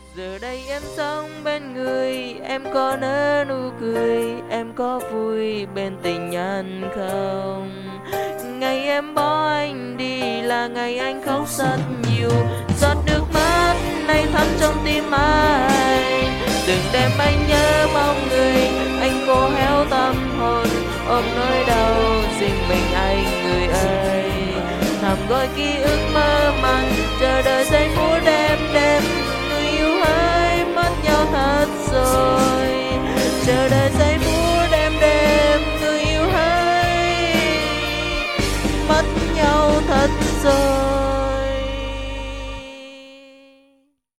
Giờ đây em sống bên người, em có nở nụ cười, em có vui bên tình nhân không? Ngày em bỏ anh đi là ngày anh khóc rất nhiều, giọt nước mắt nay thắm trong tim anh. Từng đêm anh nhớ mong người, anh khô héo tâm hồn, ôm nỗi đau riêng mình anh người ơi. Thầm gọi ký ức mơ màng, chờ đợi giây phút đêm đêm